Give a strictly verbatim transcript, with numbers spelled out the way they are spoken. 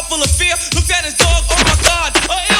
heart full of fear. Looked at his dog, oh my God. A